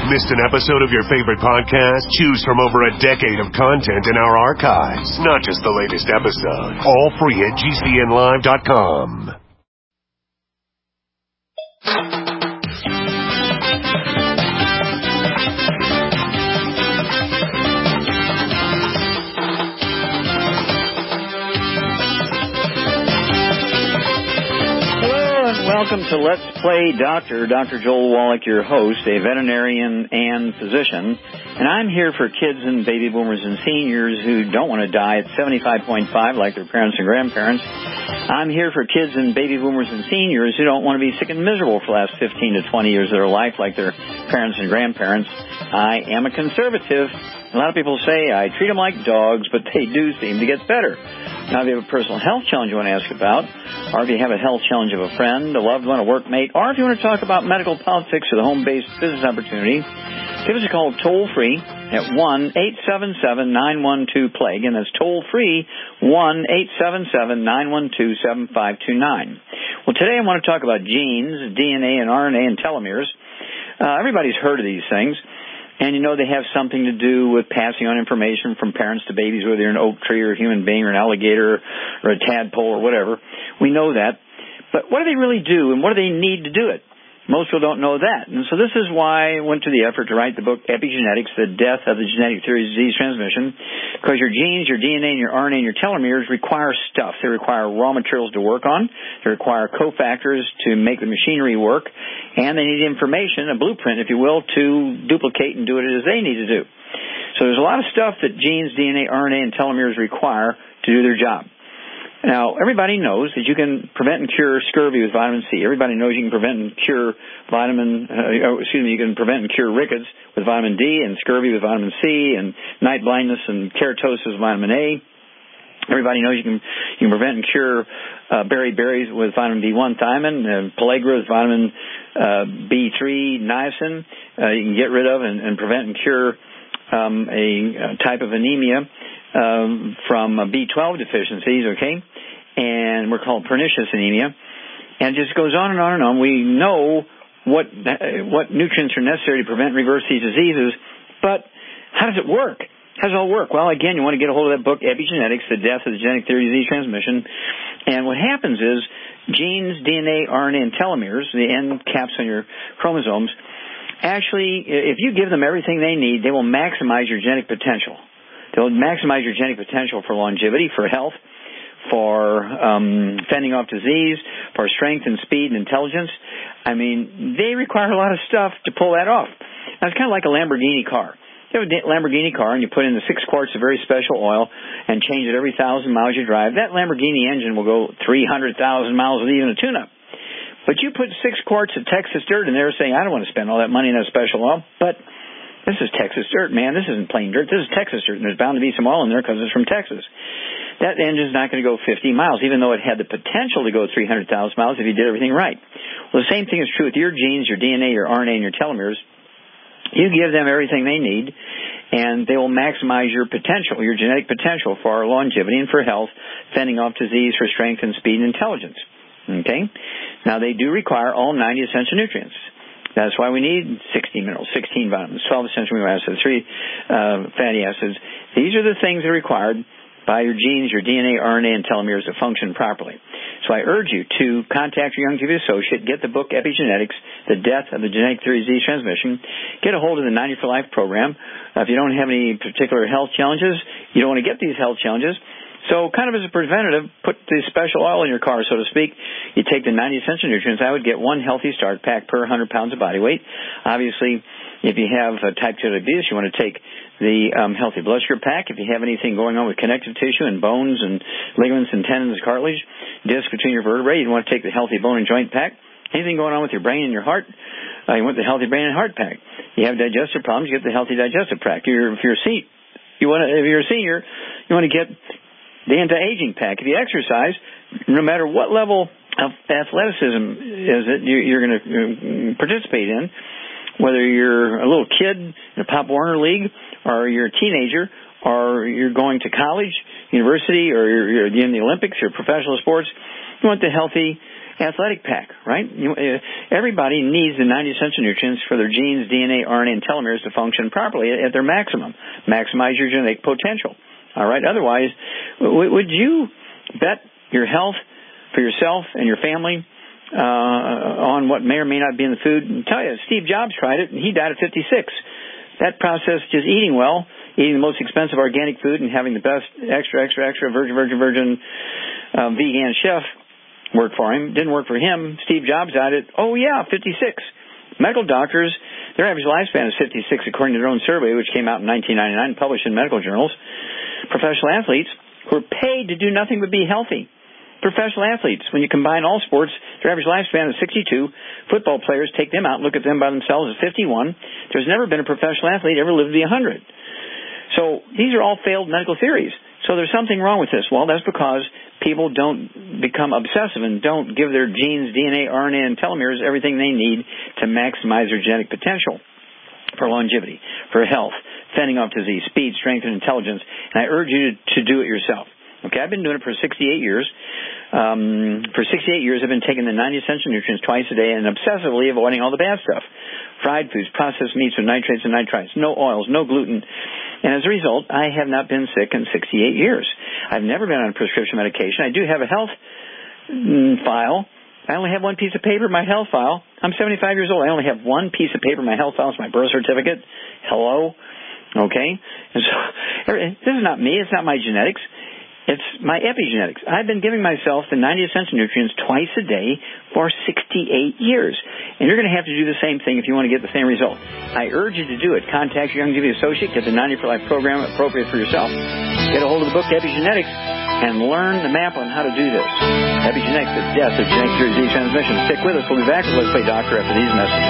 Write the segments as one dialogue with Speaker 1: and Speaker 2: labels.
Speaker 1: Missed an episode of your favorite podcast? Choose from over a decade of content in our archives, not just the latest episode. All free at GCNlive.com.
Speaker 2: Welcome to Let's Play Doctor. Dr. Joel Wallach, your host, a veterinarian and physician. And I'm here for kids and baby boomers and seniors who don't want to die at 75.5 like their parents and grandparents. I'm here for kids and baby boomers and seniors who don't want to be sick and miserable for the last 15 to 20 years of their life like their parents and grandparents. I am a conservative. A lot of people say I treat them like dogs, but they do seem to get better. Now, if you have a personal health challenge you want to ask about, or if you have a health challenge of a friend, a loved one, a workmate, or if you want to talk about medical politics or the home-based business opportunity, give us a call toll-free at 1-877-912-PLAGUE, and that's toll-free, 1-877-912-7529. Well, today I want to talk about genes, DNA and RNA and telomeres. Everybody's heard of these things. And you know they have something to do with passing on information from parents to babies, whether you're an oak tree or a human being or an alligator or a tadpole or whatever. We know that. But what do they really do, and what do they need to do it? Most people don't know that. And so this is why I went to the effort to write the book Epigenetics, The Death of the Genetic Theory of Disease Transmission, because your genes, your DNA, and your RNA, and your telomeres require stuff. They require raw materials to work on. They require cofactors to make the machinery work. And they need information, a blueprint, if you will, to duplicate and do it as they need to do. So there's a lot of stuff that genes, DNA, RNA, and telomeres require to do their job. Now, everybody knows that you can prevent and cure scurvy with vitamin C. Everybody knows you can prevent and cure you can prevent and cure rickets with vitamin D, and scurvy with vitamin C, and night blindness and keratosis with vitamin A. Everybody knows you can prevent and cure berries with vitamin B1 thiamine, pellagra with vitamin B3 niacin. You can get rid of and prevent and cure a type of anemia from B12 deficiencies, okay? And we're called pernicious anemia. And it just goes on and on and on. We know what nutrients are necessary to prevent and reverse these diseases, but how does it work? How does it all work? Well, again, you want to get a hold of that book, Epigenetics, The Death of the Genetic Theory of Disease Transmission. And what happens is genes, DNA, RNA, and telomeres, the end caps on your chromosomes, actually, if you give them everything they need, they will maximize your genetic potential. They'll maximize your genetic potential for longevity, for health, for fending off disease, for strength and speed and intelligence. I mean, they require a lot of stuff to pull that off. Now, it's kind of like a Lamborghini car. You have a Lamborghini car and you put in the 6 quarts of very special oil and change it every 1,000 miles you drive. That Lamborghini engine will go 300,000 miles with even a tune-up. But you put 6 quarts of Texas dirt in there saying, I don't want to spend all that money in that special oil, but this is Texas dirt, man. This isn't plain dirt. This is Texas dirt, and there's bound to be some oil in there because it's from Texas. That engine's not going to go 50 miles, even though it had the potential to go 300,000 miles if you did everything right. Well, the same thing is true with your genes, your DNA, your RNA, and your telomeres. You give them everything they need, and they will maximize your potential, your genetic potential for longevity and for health, fending off disease, for strength and speed and intelligence. Okay? Now, they do require all 90 essential nutrients. That's why we need 16 minerals, 16 vitamins, 12 essential amino acids, 3 fatty acids. These are the things that are required by your genes, your DNA, RNA, and telomeres to function properly. So I urge you to contact your Young TV associate, get the book Epigenetics, The Death of the Genetic Theory of Disease Transmission, get a hold of the 90 for Life program. If you don't have any particular health challenges, you don't want to get these health challenges, so kind of as a preventative, put the special oil in your car, so to speak. You take the 90 essential nutrients. I would get 1 healthy start pack per 100 pounds of body weight. Obviously, if you have type 2 diabetes, you want to take the healthy blood sugar pack. If you have anything going on with connective tissue and bones and ligaments and tendons, cartilage, disc between your vertebrae, you want to take the healthy bone and joint pack. Anything going on with your brain and your heart, you want the healthy brain and heart pack. You have digestive problems, you get the healthy digestive pack. If you're a senior, you want to get the anti-aging pack. If you exercise, no matter what level of athleticism you're going to participate in, whether you're a little kid in a Pop Warner League, or you're a teenager, or you're going to college, university, or you're in the Olympics or professional sports, you want the healthy athletic pack, right? Everybody needs the 90 essential nutrients for their genes, DNA, RNA, and telomeres to function properly at their maximum. Maximize your genetic potential. All right. Otherwise, would you bet your health for yourself and your family on what may or may not be in the food? I'll tell you, Steve Jobs tried it, and he died at 56. That process, just eating well, eating the most expensive organic food, and having the best extra virgin vegan chef work for him. Didn't work for him. Steve Jobs died at 56. Medical doctors, their average lifespan is 56 according to their own survey, which came out in 1999 and published in medical journals. Professional athletes who are paid to do nothing but be healthy. Professional athletes, when you combine all sports, their average lifespan is 62. Football players, take them out and look at them by themselves, is 51. There's never been a professional athlete ever lived to be 100. So these are all failed medical theories. So there's something wrong with this. Well, that's because people don't become obsessive and don't give their genes, DNA, RNA, and telomeres everything they need to maximize their genetic potential for longevity, for health, fending off disease, speed, strength, and intelligence. And I urge you to do it yourself. Okay, I've been doing it for 68 years. For 68 years, I've been taking the 90 essential nutrients twice a day and obsessively avoiding all the bad stuff. Fried foods, processed meats with nitrates and nitrites, no oils, no gluten. And as a result, I have not been sick in 68 years. I've never been on a prescription medication. I do have a health file. I only have one piece of paper in my health file. I'm 75 years old. I only have one piece of paper in my health file. It's my birth certificate. Hello? Okay? And so, this is not me. It's not my genetics. It's my epigenetics. I've been giving myself the 90 essential nutrients twice a day for 68 years. And you're going to have to do the same thing if you want to get the same result. I urge you to do it. Contact your Youngevity associate. Get the 90 for Life program appropriate for yourself. Get a hold of the book, Epigenetics, and learn the map on how to do this. Epigenetics, the death of genetic disease transmission. Stick with us. We'll be back with Let's Play Doctor after these messages.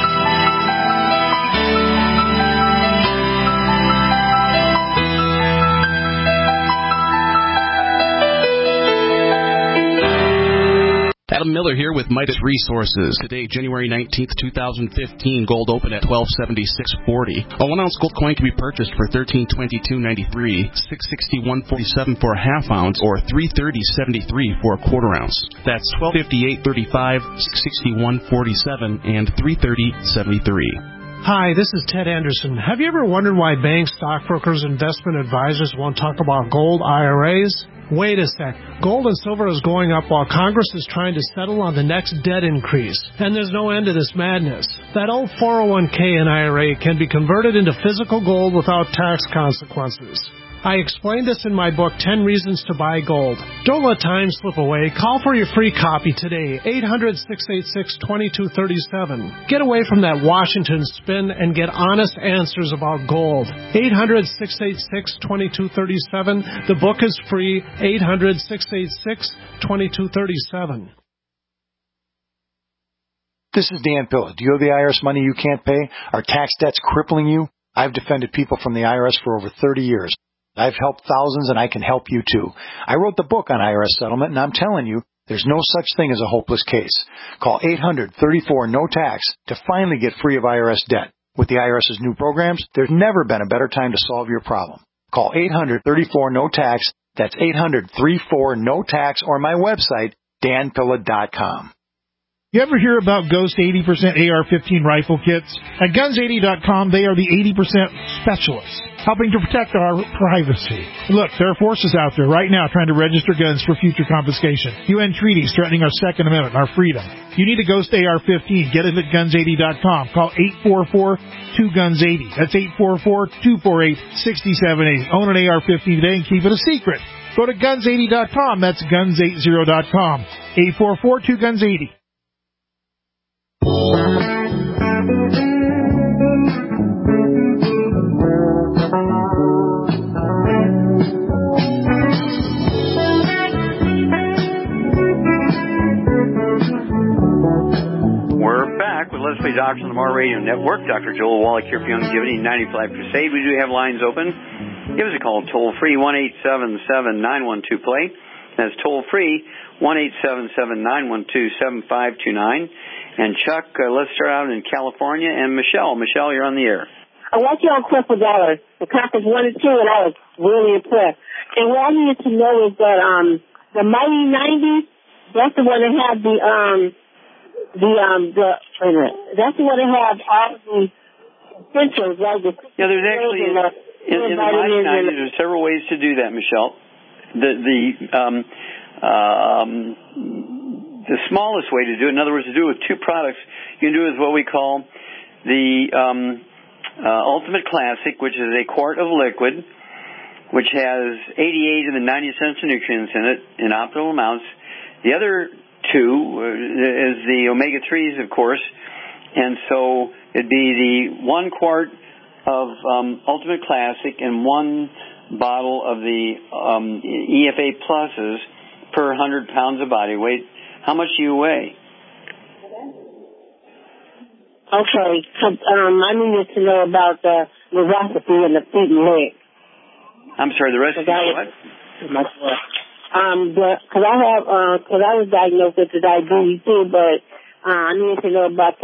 Speaker 3: Adam Miller here with Midas Resources. Today, January 19th, 2015, gold open at $1276.40. A 1-ounce gold coin can be purchased for $1322.93, $661.47 for a half ounce, or $330.73 for a quarter ounce. That's $1258.35, $661.47, and $330.73.
Speaker 4: Hi, this is Ted Anderson. Have you ever wondered why banks, stockbrokers, investment advisors won't talk about gold IRAs? Wait a sec. Gold and silver is going up while Congress is trying to settle on the next debt increase. And there's no end to this madness. That old 401k and IRA can be converted into physical gold without tax consequences. I explained this in my book, 10 Reasons to Buy Gold. Don't let time slip away. Call for your free copy today, 800-686-2237. Get away from that Washington spin and get honest answers about gold. 800-686-2237. The book is free, 800-686-2237.
Speaker 5: This is Dan Pilla. Do you owe the IRS money you can't pay? Are tax debts crippling you? I've defended people from the IRS for over 30 years. I've helped thousands, and I can help you, too. I wrote the book on IRS settlement, and I'm telling you, there's no such thing as a hopeless case. Call 800-34-NO-TAX to finally get free of IRS debt. With the IRS's new programs, there's never been a better time to solve your problem. Call 800-34-NO-TAX. That's 800-34-NO-TAX, or my website, danpilla.com.
Speaker 6: You ever hear about Ghost 80% AR-15 rifle kits? At Guns80.com, they are the 80% specialists, helping to protect our privacy. Look, there are forces out there right now trying to register guns for future confiscation. UN treaties threatening our Second Amendment and our freedom. You need a Ghost AR-15. Get it at Guns80.com. Call 844-2-GUNS-80. That's 844-248-6078. Own an AR-15 today and keep it a secret. Go to Guns80.com. That's Guns80.com. 844-2-GUNS-80.
Speaker 2: We're back with Let's Play Doctor on the Mar Radio Network. Dr. Joel Wallach here for Youngevity 90 for Life Crusade. We do have lines open. Give us a call toll-free, 1-877-912-PLAY. That's toll-free, 1-877-912-7529. And Chuck, let's start out in California. And Michelle. Michelle, you're on the air.
Speaker 7: I watched you on Cliff Dallas. The conference 1 and 2, and I was really impressed. And what I needed to know is that the mighty 90, That's the one that had that's the one that had all the essentials, right?
Speaker 2: Yeah, there's actually in the Mighty 90, there's several ways to do that, Michelle. The smallest way to do it, in other words, to do it with two products, you can do it with what we call the Ultimate Classic, which is a quart of liquid, which has 88 of the 90 essential nutrients in it in optimal amounts. The other two is the omega-3s, of course, and so it'd be the 1 quart of Ultimate Classic and 1 bottle of the EFA Pluses per 100 pounds of body weight. How much do you weigh?
Speaker 7: Okay, I needed to know about the neuropathy and the feet and legs.
Speaker 2: I'm sorry, the rest of what?
Speaker 7: Because I was diagnosed with the diabetes too, but I need to know about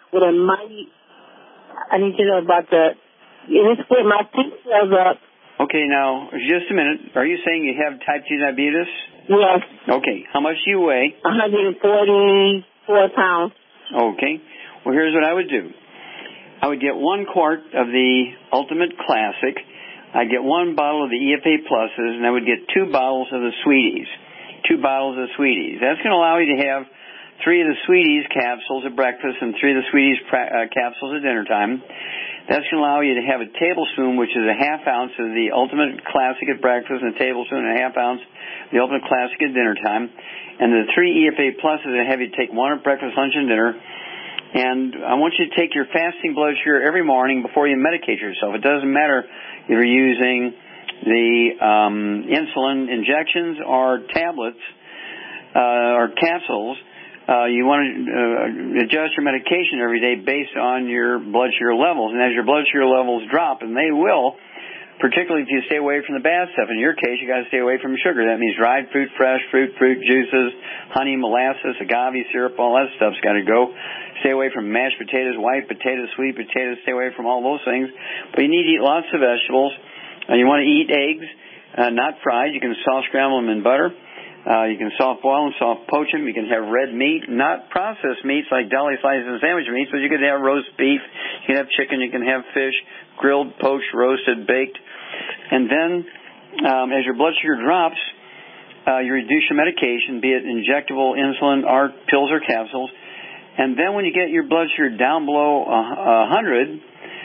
Speaker 7: it split my teeth cells up.
Speaker 2: Okay, now, just a minute. Are you saying you have type 2 diabetes?
Speaker 7: Yes.
Speaker 2: Okay, how much do you weigh?
Speaker 7: 144 pounds.
Speaker 2: Okay, well, here's what I would do. I would get 1 quart of the Ultimate Classic. I'd get 1 bottle of the EFA Pluses, and I would get 2 bottles of the Sweeties. 2 bottles of Sweeties. That's going to allow you to have 3 of the Sweeties capsules at breakfast and 3 of the Sweeties capsules at dinner time. That's going to allow you to have a tablespoon, which is a half ounce of the Ultimate Classic at breakfast, and a tablespoon and a half ounce of the Ultimate Classic at dinner time. And the 3 EFA Pluses that have you take 1 at breakfast, lunch, and dinner. And I want you to take your fasting blood sugar every morning before you medicate yourself. It doesn't matter if you're using the insulin injections or tablets or capsules. You want to adjust your medication every day based on your blood sugar levels. And as your blood sugar levels drop, and they will, particularly if you stay away from the bad stuff. In your case, you got to stay away from sugar. That means dried fruit, fresh fruit juices, honey, molasses, agave syrup, all that stuff's got to go. Stay away from mashed potatoes, white potatoes, sweet potatoes. Stay away from all those things. But you need to eat lots of vegetables. You want to eat eggs, not fried. You can soft scramble them in butter. You can soft boil them, soft poach them. You can have red meat, not processed meats like deli slices and sandwich meats, but you can have roast beef, you can have chicken, you can have fish, grilled, poached, roasted, baked. And then as your blood sugar drops, you reduce your medication, be it injectable insulin or pills or capsules. And then when you get your blood sugar down below 100,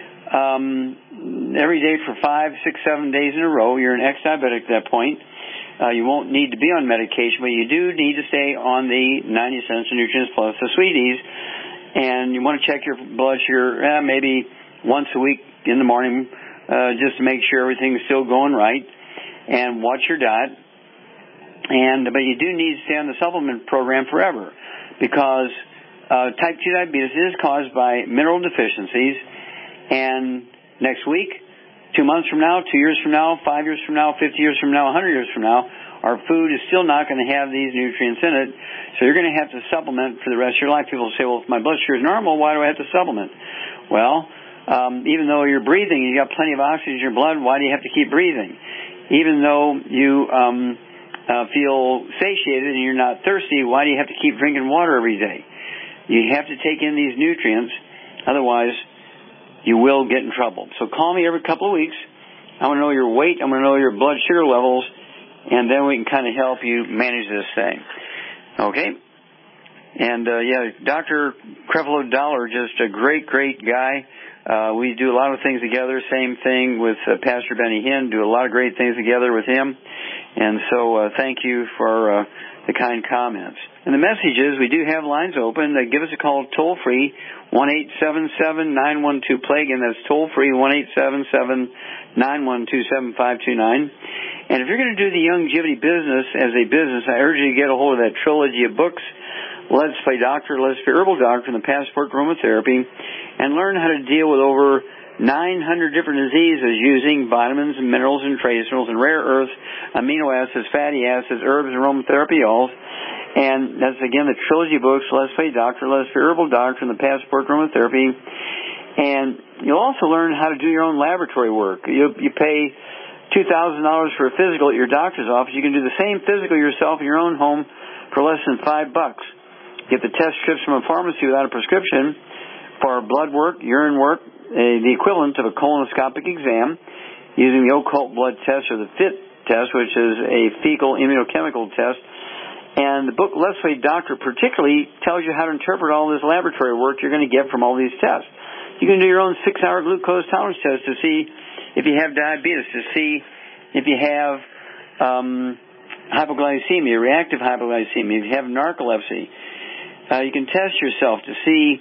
Speaker 2: every day for 5, 6, 7 days in a row, you're an ex-diabetic at that point. You won't need to be on medication, but you do need to stay on the 90 essential nutrients plus the Sweeties. And you want to check your blood sugar maybe once a week in the morning just to make sure everything's still going right. And watch your diet. But you do need to stay on the supplement program forever because type 2 diabetes is caused by mineral deficiencies. And next week, 2 months from now, 2 years from now, 5 years from now, 50 years from now, 100 years from now, our food is still not going to have these nutrients in it. So you're going to have to supplement for the rest of your life. People say, well, if my blood sugar is normal, why do I have to supplement? Well, even though you're breathing, you got plenty of oxygen in your blood, why do you have to keep breathing? Even though you feel satiated and you're not thirsty, why do you have to keep drinking water every day? You have to take in these nutrients, otherwise you will get in trouble. So call me every couple of weeks. I want to know your weight. I want to know your blood sugar levels, and then we can kind of help you manage this thing. Okay? And, Dr. Creflo Dollar, just a great, great guy. We do a lot of things together. Same thing with Pastor Benny Hinn. Do a lot of great things together with him. And so thank you for the kind comments. And the message is we do have lines open. Give us a call toll-free, 1-877-912-PLAY. Again, that's toll-free, 1-877-912-7529. And if you're going to do the longevity business as a business, I urge you to get a hold of that trilogy of books, Let's Play Doctor, Let's Play Herbal Doctor, and the Passport Aromatherapy, and learn how to deal with over 900 different diseases using vitamins and minerals and trace minerals and rare earths, amino acids, fatty acids, herbs, and aromatherapy oils. And that's, again, the trilogy books, Let's Play Doctor, Let's Play Herbal Doctor, and the Passport Aromatherapy. And you'll also learn how to do your own laboratory work. You pay $2,000 for a physical at your doctor's office. You can do the same physical yourself in your own home for less than $5. Get the test strips from a pharmacy without a prescription for blood work, urine work, the equivalent of a colonoscopic exam, using the occult blood test or the FIT test, which is a fecal immunochemical test. And the book Let's Play Doctor particularly tells you how to interpret all this laboratory work you're going to get from all these tests. You can do your own 6-hour glucose tolerance test to see if you have diabetes, to see if you have hypoglycemia, reactive hypoglycemia, if you have narcolepsy. You can test yourself to see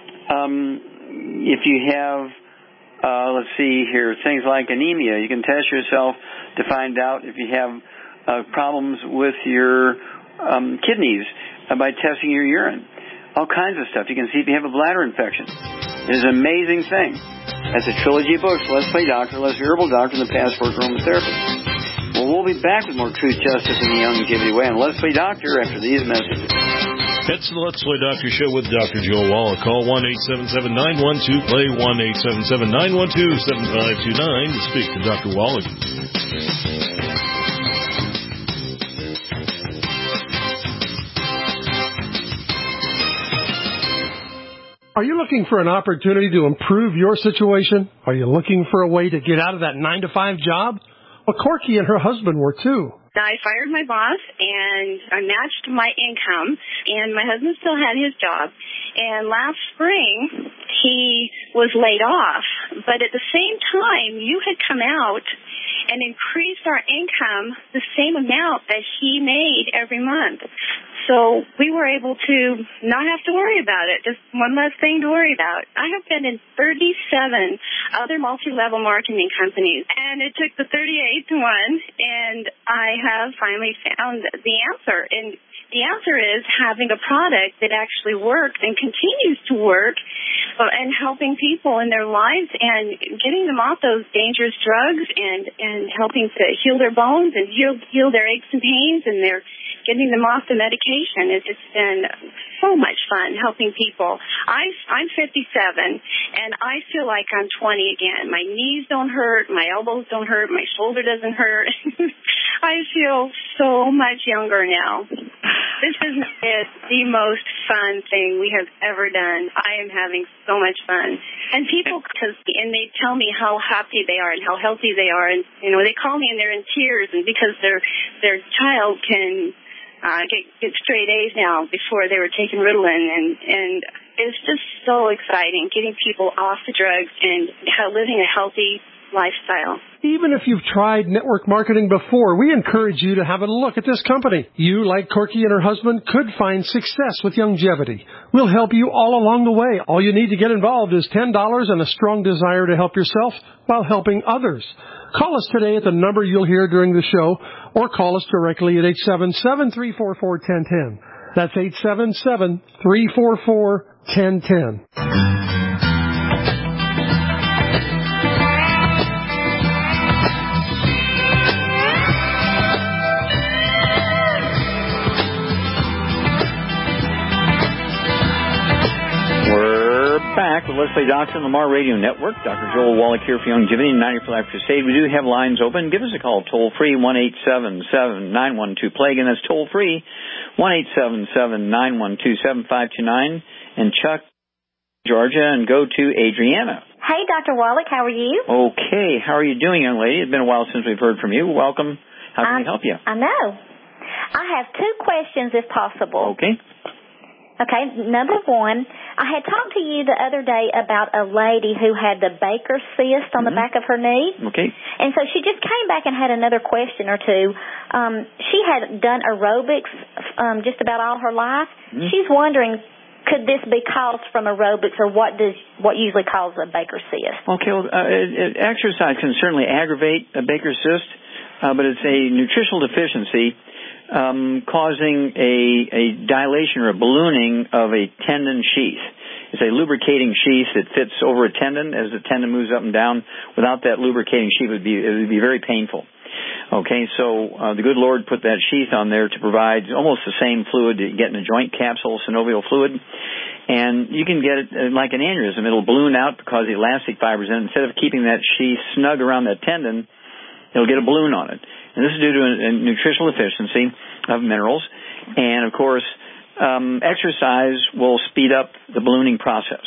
Speaker 2: if you have, let's see here, things like anemia. You can test yourself to find out if you have problems with your kidneys by testing your urine. All kinds of stuff. You can see if you have a bladder infection. It is an amazing thing. That's a trilogy of books, Let's Play Doctor, Let's Be Herbal Doctor, and the Passport to Aromatherapy. Well, we'll be back with more Truth, Justice, and the Longevity Way on Let's Play Doctor after these messages.
Speaker 8: It's the Let's Play Doctor Show with Dr. Joel Wallach. Call 1-877-912-PLAY, 1-877-912-7529 to speak to Dr. Wallach.
Speaker 4: Are you looking for an opportunity to improve your situation? Are you looking for a way to get out of that 9-to-5 job? Well, Corky and her husband were too.
Speaker 9: I fired my boss, and I matched my income, and my husband still had his job. And last spring, he was laid off. But at the same time, you had come out and increased our income the same amount that he made every month. So we were able to not have to worry about it, just one less thing to worry about. I have been in 37 other multi-level marketing companies, and it took the 38th one, and I have finally found the answer. And the answer is having a product that actually works and continues to work and helping people in their lives and getting them off those dangerous drugs and helping to heal their bones and heal their aches and pains, and they're getting them off the medication. It's just been so much fun helping people. I'm 57, and I feel like I'm 20 again. My knees don't hurt, my elbows don't hurt, my shoulder doesn't hurt. I feel so much younger now. This is the most fun thing we have ever done. I am having so much fun. And people, and they tell me how happy they are and how healthy they are. And, you know, they call me and they're in tears, and because their child can get straight A's now before they were taking Ritalin, and it's just so exciting getting people off the drugs and living a healthy lifestyle.
Speaker 4: Even if you've tried network marketing before, we encourage you to have a look at this company. You, like Corky and her husband, could find success with longevity. We'll help you all along the way. All you need to get involved is $10 and a strong desire to help yourself while helping others. Call us today at the number you'll hear during the show, or call us directly at 877-344-1010. That's 877-344-1010.
Speaker 2: Back with Let's Play Doctor on the Lamar Radio Network. Dr. Joel Wallach here for Longevity and 90 for Life Crusade. We do have lines open. Give us a call toll-free, 1-877-912-PLAY. Again, that's toll-free, 1-877-912-7529. And Chuck, Georgia, and go to Adriana.
Speaker 10: Hey, Dr. Wallach, how are you?
Speaker 2: Okay. How are you doing, young lady? It's been a while since we've heard from you. Welcome. How can we help you?
Speaker 10: I know. I have two questions, if possible.
Speaker 2: Okay.
Speaker 10: Okay, number one, I had talked to you the other day about a lady who had the Baker's cyst on the back of her knee.
Speaker 2: Okay.
Speaker 10: And so she just came back and had another question or two. She had done aerobics just about all her life. She's wondering, could this be caused from aerobics, or what usually causes a Baker's cyst?
Speaker 2: Okay, well, exercise can certainly aggravate a Baker's cyst, but it's a nutritional deficiency causing a dilation or a ballooning of a tendon sheath. It's a lubricating sheath that fits over a tendon as the tendon moves up and down. Without that lubricating sheath, it would be very painful. Okay, so the good Lord put that sheath on there to provide almost the same fluid that you get in a joint capsule, synovial fluid. And you can get it like an aneurysm. It'll balloon out because the elastic fibers in it. Instead of keeping that sheath snug around that tendon, it'll get a balloon on it. And this is due to a nutritional deficiency. of minerals. And, of course, exercise will speed up the ballooning process.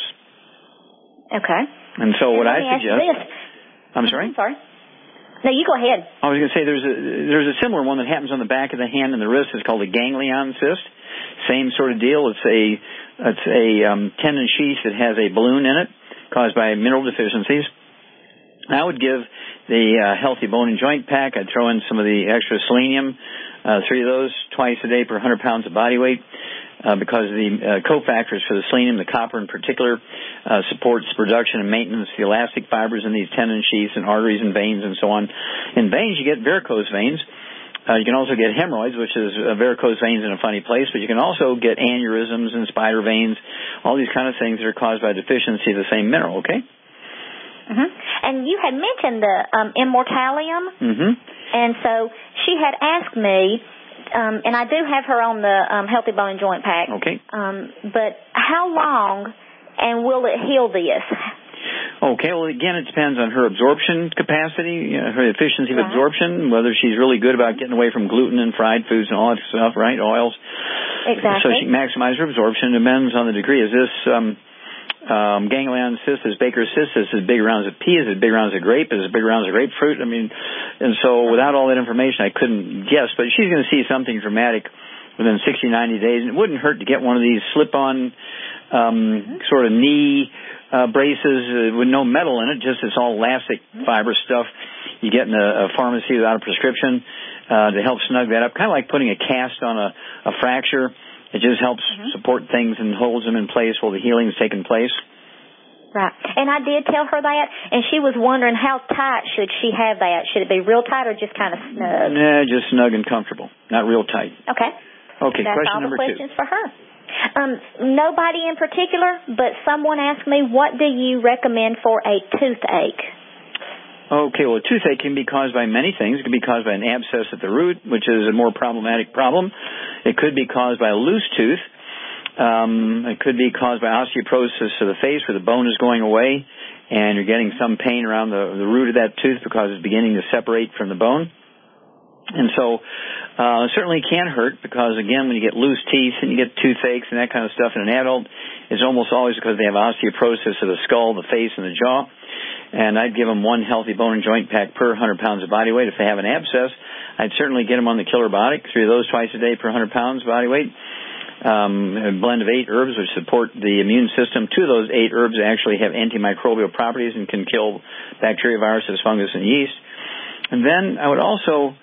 Speaker 10: Okay.
Speaker 2: And so what I suggest... I'm sorry?
Speaker 10: I'm sorry. No, you go ahead.
Speaker 2: I was going to say there's a similar one that happens on the back of the hand and the wrist. It's called a ganglion cyst. Same sort of deal. It's a tendon sheath that has a balloon in it caused by mineral deficiencies. I would give the Healthy Bone and Joint Pack. I'd throw in some of the extra selenium, 3 of those twice a day per 100 pounds of body weight. Because the cofactors for the selenium, the copper in particular, supports production and maintenance of the elastic fibers in these tendon sheaths and arteries and veins and so on. In veins, you get varicose veins. You can also get hemorrhoids, which is varicose veins in a funny place, but you can also get aneurysms and spider veins, all these kind of things that are caused by deficiency of the same mineral, okay?
Speaker 10: Mm-hmm. And you had mentioned the Immortalium, and so she had asked me, and I do have her on the Healthy Bone and Joint Pack.
Speaker 2: Okay.
Speaker 10: But how long, and will it heal this?
Speaker 2: Okay, well, again, it depends on her absorption capacity, her efficiency of absorption, whether she's really good about getting away from gluten and fried foods and all that stuff, right, oils.
Speaker 10: Exactly.
Speaker 2: So she can maximize her absorption. It depends on the degree. Is this ganglion cyst, is Baker's cyst, is it as big around as a pea, is it as big around as a grape, is it as big around as a grapefruit? I mean, and so without all that information, I couldn't guess, but she's going to see something dramatic within 60, 90 days, and it wouldn't hurt to get one of these slip-on sort of knee braces with no metal in it, just it's all elastic fiber stuff you get in a pharmacy without a prescription to help snug that up, kind of like putting a cast on a fracture. It just helps support things and holds them in place while the healing is taking place.
Speaker 10: Right. And I did tell her that, and she was wondering how tight should she have that? Should it be real tight or just kind of snug?
Speaker 2: Nah, just snug and comfortable, not real tight.
Speaker 10: Okay.
Speaker 2: Okay,
Speaker 10: that's
Speaker 2: question
Speaker 10: all
Speaker 2: number
Speaker 10: the questions for her. Nobody in particular, but someone asked me, what do you recommend for a toothache?
Speaker 2: Okay, well, a toothache can be caused by many things. It can be caused by an abscess at the root, which is a more problematic problem. It could be caused by a loose tooth. It could be caused by osteoporosis of the face where the bone is going away and you're getting some pain around the root of that tooth because it's beginning to separate from the bone. And so it certainly can hurt because, again, when you get loose teeth and you get toothaches and that kind of stuff in an adult, it's almost always because they have osteoporosis of the skull, the face, and the jaw. And I'd give them 1 Healthy Bone and Joint Pack per 100 pounds of body weight. If they have an abscess, I'd certainly get them on the Killer Biotic, 3 of those twice a day per 100 pounds body weight. A blend of 8 herbs which support the immune system. 2 of those 8 herbs actually have antimicrobial properties and can kill bacteria, viruses, fungus, and yeast. And then I would also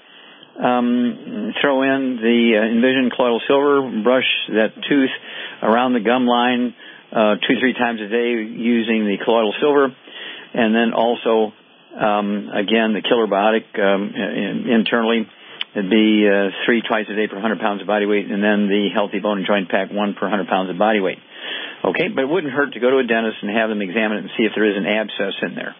Speaker 2: throw in the Envision Colloidal Silver, brush that tooth around the gum line 2-3 times a day using the colloidal silver. And then also, again, the Killer Biotic internally. It'd be 3 twice a day per 100 pounds of body weight, and then the Healthy Bone and Joint Pack 1 per 100 pounds of body weight. Okay, but it wouldn't hurt to go to a dentist and have them examine it and see if there is an abscess in there.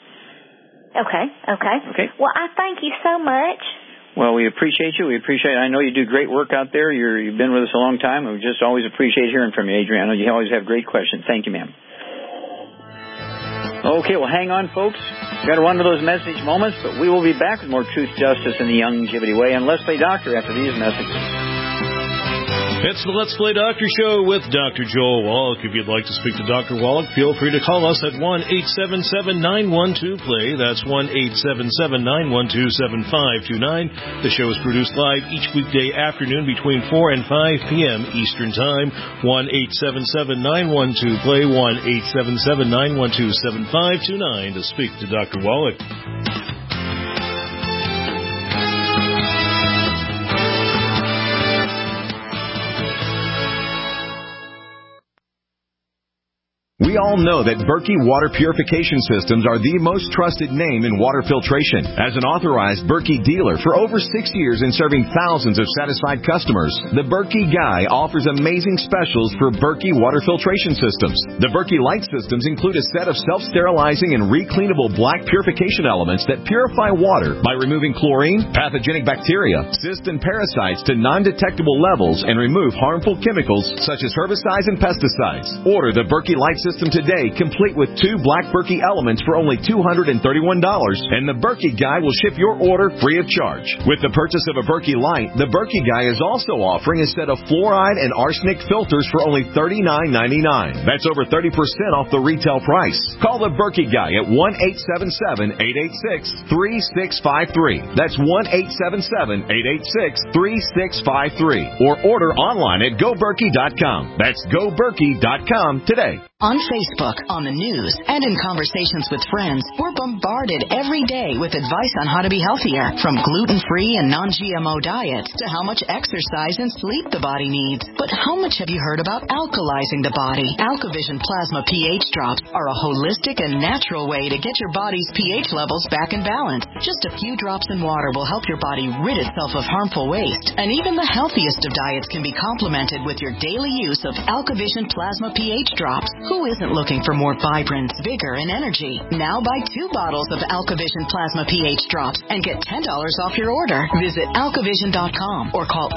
Speaker 10: Okay. Well, I thank you so much.
Speaker 2: Well, we appreciate you. I know you do great work out there. You've been with us a long time, and we just always appreciate hearing from you, Adrienne. I know you always have great questions. Thank you, ma'am. Okay, well, hang on, folks. We've got to run to those message moments, but we will be back with more Truth, Justice, and the Longevity Way on Let's Play Doctor after these messages.
Speaker 8: It's the Let's Play Doctor Show with Dr. Joel Wallach. If you'd like to speak to Dr. Wallach, feel free to call us at 1-877-912-PLAY. That's 1-877-912-7529. The show is produced live each weekday afternoon between 4 and 5 p.m. Eastern Time. 1-877-912-PLAY, 1-877-912-7529 to speak to Dr. Wallach.
Speaker 11: We all know that Berkey Water Purification Systems are the most trusted name in water filtration. As an authorized Berkey dealer for over 6 years and serving thousands of satisfied customers, the Berkey Guy offers amazing specials for Berkey Water Filtration Systems. The Berkey Light Systems include a set of self-sterilizing and recleanable black purification elements that purify water by removing chlorine, pathogenic bacteria, cysts, and parasites to non-detectable levels and remove harmful chemicals such as herbicides and pesticides. Order the Berkey Light Systems system today, complete with 2 Black Berkey elements for only $231, and the Berkey Guy will ship your order free of charge. With the purchase of a Berkey Light, the Berkey Guy is also offering a set of fluoride and arsenic filters for only $39.99. That's over 30% off the retail price. Call the Berkey Guy at 1-877-886-3653. That's 1-877-886-3653. Or order online at GoBerkey.com. That's GoBerkey.com today.
Speaker 12: On Facebook, on the news, and in conversations with friends, we're bombarded every day with advice on how to be healthier, from gluten-free and non-GMO diets to how much exercise and sleep the body needs. But how much have you heard about alkalizing the body? AlkaVision Plasma pH drops are a holistic and natural way to get your body's pH levels back in balance. Just a few drops in water will help your body rid itself of harmful waste. And even the healthiest of diets can be complemented with your daily use of AlkaVision Plasma pH drops. Who isn't looking for more vibrance, vigor, and energy? Now buy 2 bottles of AlkaVision Plasma pH drops and get $10 off your order. Visit AlkaVision.com or call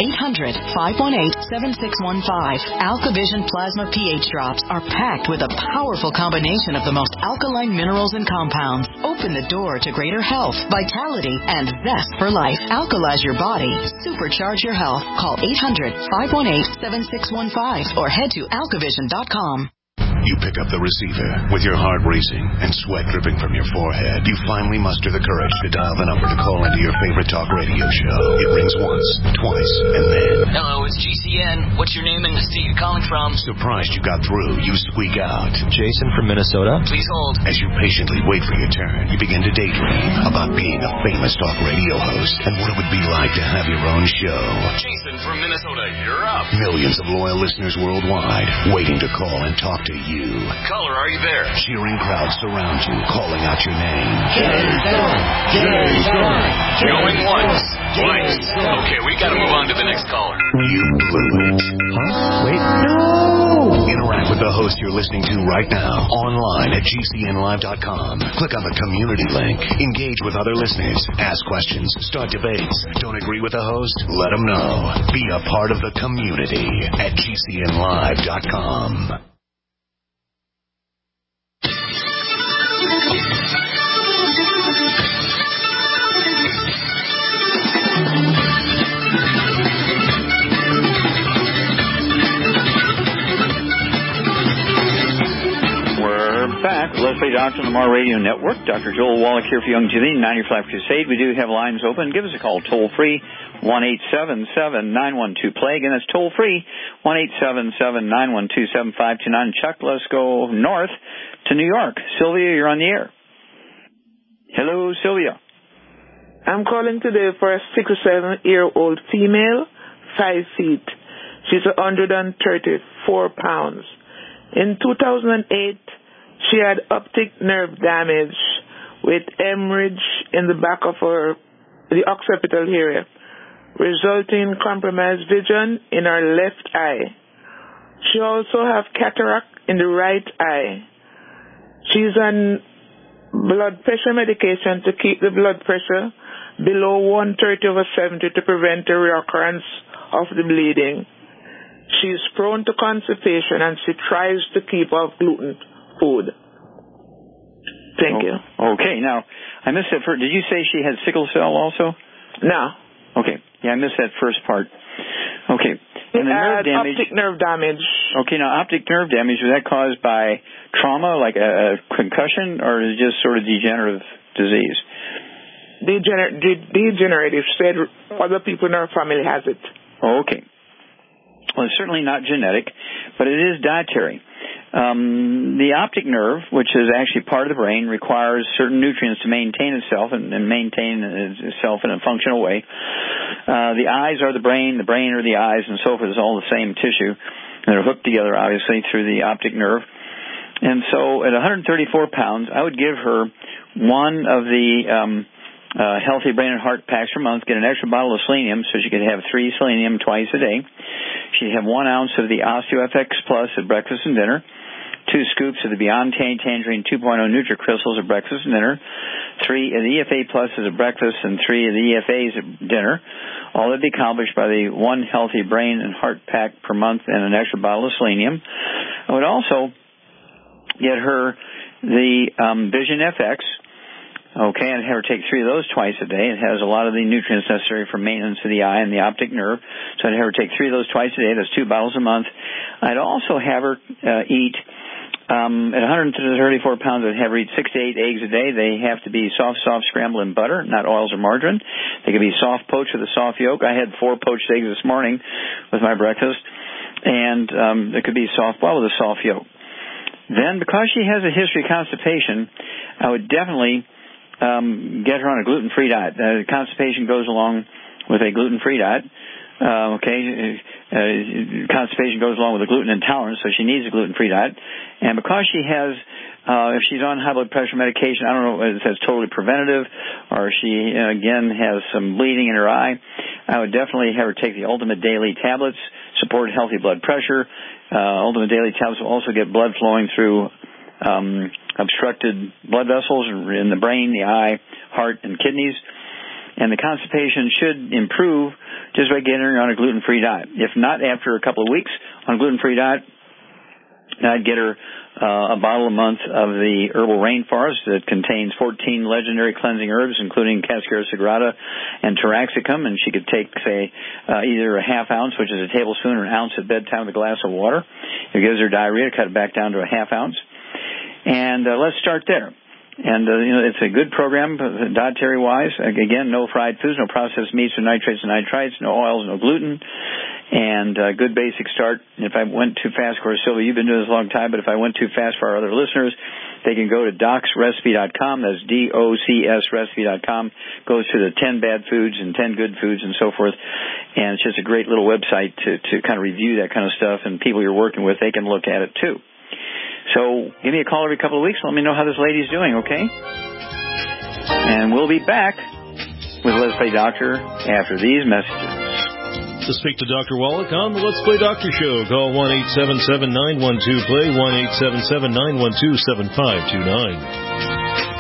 Speaker 12: 800-518-7615. AlkaVision Plasma pH drops are packed with a powerful combination of the most alkaline minerals and compounds. Open the door to greater health, vitality, and zest for life. Alkalize your body. Supercharge your health. Call 800-518-7615 or head to AlkaVision.com.
Speaker 1: You pick up the receiver with your heart racing and sweat dripping from your forehead. You finally muster the courage to dial the number to call into your favorite talk radio show. It rings once, twice, and then...
Speaker 13: Hello, it's GCN. What's your name and the state you're calling from?
Speaker 1: Surprised you got through, you squeak out.
Speaker 14: Jason from Minnesota.
Speaker 13: Please hold.
Speaker 1: As you patiently wait for your turn, you begin to daydream about being a famous talk radio host and what it would be like to have your own show.
Speaker 13: Jason from Minnesota, you're up.
Speaker 1: Millions of loyal listeners worldwide waiting to call and talk to you.
Speaker 13: Caller, are you there?
Speaker 1: Cheering crowds surround you, calling out your name.
Speaker 13: Jason! Going once, twice. Okay, we gotta move on to the next caller.
Speaker 1: You blew it.
Speaker 14: Huh? Wait, no!
Speaker 1: Interact with the host you're listening to right now, online at GCNlive.com. Click on the community link. Engage with other listeners. Ask questions. Start debates. Don't agree with the host? Let them know. Be a part of the community at GCNlive.com.
Speaker 2: Back, Leslie Doctor on the Mar Radio Network. Dr. Joel Wallach here for Youngevity 90 Flat Crusade. We do have lines open. Give us a call toll free 1-877-912-PLAY. Again, that's toll free 1-877-912-7529. Chuck, let's go north to New York. Sylvia, you're on the air. Hello, Sylvia.
Speaker 15: I'm calling today for a 6 or 7-year-old female, 5 feet. She's 134 pounds. In 2008, she had optic nerve damage with hemorrhage in the back of the occipital area, resulting in compromised vision in her left eye. She also has cataract in the right eye. She's on blood pressure medication to keep the blood pressure below 130/70 to prevent the reoccurrence of the bleeding. She's prone to constipation and she tries to keep off gluten food. Thank you.
Speaker 2: Okay, now, I missed that first. Did you say she had sickle cell also?
Speaker 15: No.
Speaker 2: Okay, yeah, I missed that first part. Okay. And the nerve damage.
Speaker 15: Optic nerve damage.
Speaker 2: Okay, now optic nerve damage, was that caused by trauma, like a concussion, or is it just sort of degenerative disease?
Speaker 15: Degenerative. Said other people in our family has it.
Speaker 2: Okay. Well, it's certainly not genetic, but it is dietary. The optic nerve, which is actually part of the brain, requires certain nutrients to maintain itself and maintain itself in a functional way. The eyes are the brain are the eyes, and so forth. It's all the same tissue. They're hooked together, obviously, through the optic nerve. And so at 134 pounds, I would give her one of the Healthy Brain and Heart packs per month, get an extra bottle of selenium so she could have 3 selenium twice a day. She'd have 1 ounce of the OsteoFX Plus at breakfast and dinner, 2 scoops of the Beyond Tangerine 2.0 NutriCrystals at breakfast and dinner, 3 of the EFA Pluses at breakfast, and 3 of the EFAs at dinner. All that would be accomplished by the 1 Healthy Brain and Heart pack per month and an extra bottle of selenium. I would also get her the Vision FX. Okay, I'd have her take 3 of those twice a day. It has a lot of the nutrients necessary for maintenance of the eye and the optic nerve. So I'd have her take 3 of those twice a day. That's 2 bottles a month. I'd also have her eat, at 134 pounds, I'd have her eat 6 to 8 eggs a day. They have to be soft scrambled in butter, not oils or margarine. They can be soft poached with a soft yolk. I had 4 poached eggs this morning with my breakfast. And it could be soft boiled with a soft yolk. Then, because she has a history of constipation, I would definitely get her on a gluten-free diet. Constipation goes along with a gluten-free diet. Constipation goes along with a gluten intolerance, so she needs a gluten-free diet. And because she has, if she's on high blood pressure medication, I don't know if that's totally preventative or she, again, has some bleeding in her eye, I would definitely have her take the Ultimate Daily tablets, support healthy blood pressure. Ultimate Daily tablets will also get blood flowing through obstructed blood vessels in the brain, the eye, heart, and kidneys. And the constipation should improve just by getting her on a gluten-free diet. If not, after a couple of weeks on a gluten-free diet, I'd get her a bottle a month of the Herbal Rainforest that contains 14 legendary cleansing herbs, including Cascara Sagrada and Taraxacum, and she could take, say, either a half ounce, which is a tablespoon, or an ounce at bedtime with a glass of water. If it gives her diarrhea, cut it back down to a half ounce. And let's start there. And, it's a good program, dietary-wise. Again, no fried foods, no processed meats or nitrates and nitrites, no oils, no gluten, and a good basic start. If I went too fast, of course, Sylvia, you've been doing this a long time, but if I went too fast for our other listeners, they can go to docsrecipe.com. That's DOCS recipe.com. Goes to the 10 bad foods and 10 good foods and so forth. And it's just a great little website to kind of review that kind of stuff. And people you're working with, they can look at it, too. So give me a call every couple of weeks. Let me know how this lady's doing, okay? And we'll be back with Let's Play Doctor after these messages.
Speaker 8: To speak to Dr. Wallach on the Let's Play Doctor Show, call 1-877-912-PLAY, 1-877-912-7529.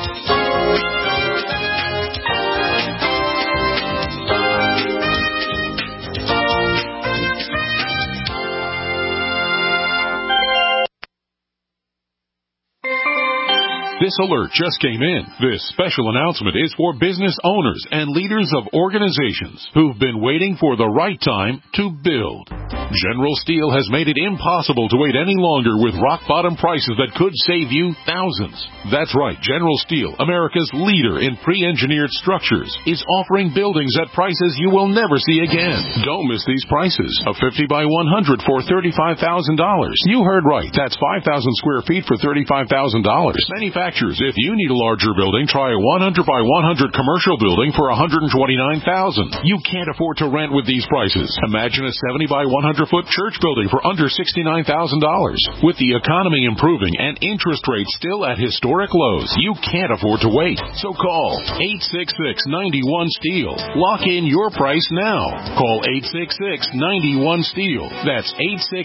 Speaker 16: This alert just came in. This special announcement is for business owners and leaders of organizations who've been waiting for the right time to build. General Steel has made it impossible to wait any longer with rock-bottom prices that could save you thousands. That's right, General Steel, America's leader in pre-engineered structures, is offering buildings at prices you will never see again. Don't miss these prices. A 50 by 100 for $35,000. You heard right. That's 5,000 square feet for $35,000. Manufacturers, if you need a larger building, try a 100 by 100 commercial building for $129,000. You can't afford to rent with these prices. Imagine a 70 by 100-foot church building for under $69,000. With the economy improving and interest rates still at historic lows, you can't afford to wait. So call 866-91-STEEL. Lock in your price now. Call 866-91-STEEL. That's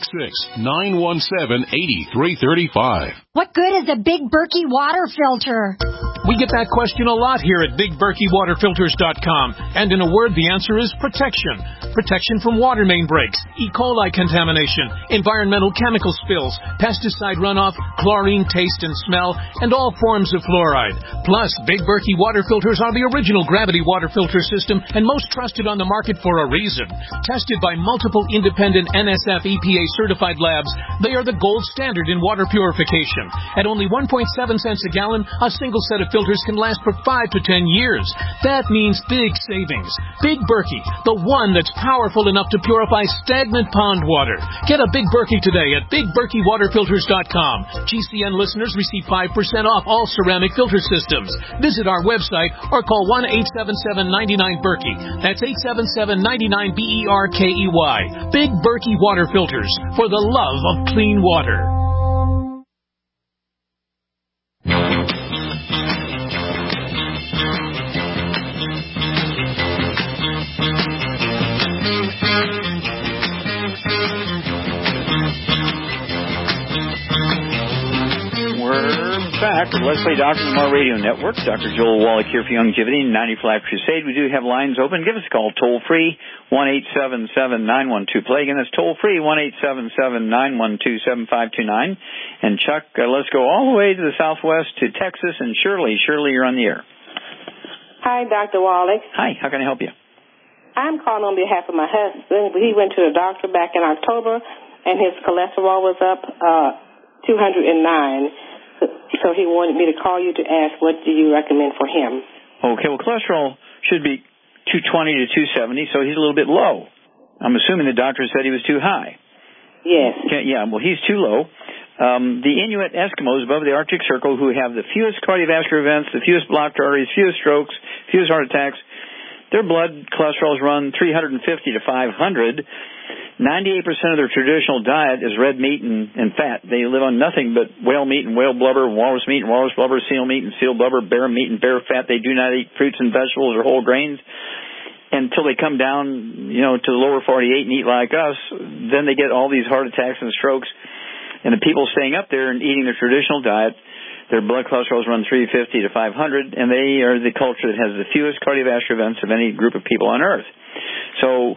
Speaker 16: 866-917-8335.
Speaker 17: What good is a Big Berkey water filter?
Speaker 18: We get that question a lot here at BigBerkeyWaterFilters.com. And in a word, the answer is protection. Protection from water main breaks, E. coli contamination, environmental chemical spills, pesticide runoff, chlorine taste and smell, and all forms of fluoride. Plus, Big Berkey water filters are the original gravity water filter system and most trusted on the market for a reason. Tested by multiple independent NSF EPA certified labs, they are the gold standard in water purification. At only 1.7 cents a gallon, a single set of filters can last for 5 to 10 years. That means big savings. Big Berkey, the one that's powerful enough to purify stagnant pond water. Get a Big Berkey today at BigBerkeyWaterFilters.com. GCN listeners receive 5% off all ceramic filter systems. Visit our website or call 1-877-99-BERKEY. That's 877-99-BERKEY. Big Berkey Water Filters, for the love of clean water.
Speaker 2: We're back back with Let's Play Doctor and More Radio Network. Dr. Joel Wallach here for Longevity and 90 for Life Crusade. We do have lines open. Give us a call toll-free, 1-877-912-PLAY. Again, that's toll-free, 1-877-912-7529. And Chuck, let's go all the way to the southwest to Texas and Shirley. Shirley, you're on the air.
Speaker 19: Hi, Dr. Wallach.
Speaker 2: Hi, how can I help you?
Speaker 19: I'm calling on behalf of my husband. He went to the doctor back in October, and his cholesterol was up 209. So he wanted me to call you to ask, what do you recommend for him?
Speaker 2: Okay, well, cholesterol should be 220 to 270, so he's a little bit low. I'm assuming the doctor said he was too high.
Speaker 19: Yes.
Speaker 2: Okay, yeah, well, he's too low. The Inuit Eskimos above the Arctic Circle, who have the fewest cardiovascular events, the fewest blocked arteries, fewest strokes, fewest heart attacks, their blood cholesterols run 350 to 500. 98% of their traditional diet is red meat and fat. They live on nothing but whale meat and whale blubber, walrus meat and walrus blubber, seal meat and seal blubber, bear meat and bear fat. They do not eat fruits and vegetables or whole grains until they come down, to the lower 48 and eat like us. Then they get all these heart attacks and strokes. And the people staying up there and eating their traditional diet, their blood cholesterols run 350 to 500, and they are the culture that has the fewest cardiovascular events of any group of people on Earth. So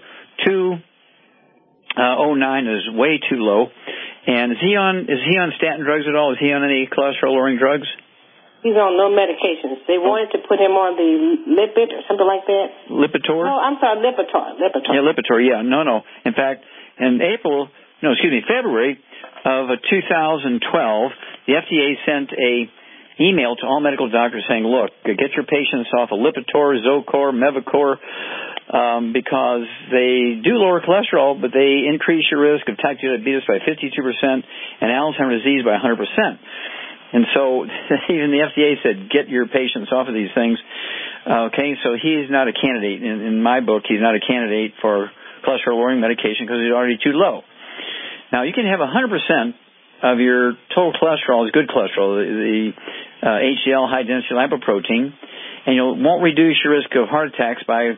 Speaker 2: 209 is way too low. And is he on statin drugs at all? Is he on any cholesterol-lowering drugs?
Speaker 19: He's on no medications. They wanted to put him on the Lipid or something like that.
Speaker 2: Lipitor?
Speaker 19: No, I'm sorry, Lipitor.
Speaker 2: Yeah, Lipitor, yeah. No. In fact, in February of 2012, the FDA sent a email to all medical doctors saying, look, get your patients off of Lipitor, Zocor, Mevacor, because they do lower cholesterol, but they increase your risk of type 2 diabetes by 52% and Alzheimer's disease by 100%. And so even the FDA said, get your patients off of these things. Okay, so he's not a candidate. In my book, he's not a candidate for cholesterol-lowering medication because he's already too low. Now, you can have 100% of your total cholesterol is good cholesterol, the HDL, high-density lipoprotein, and it won't reduce your risk of heart attacks by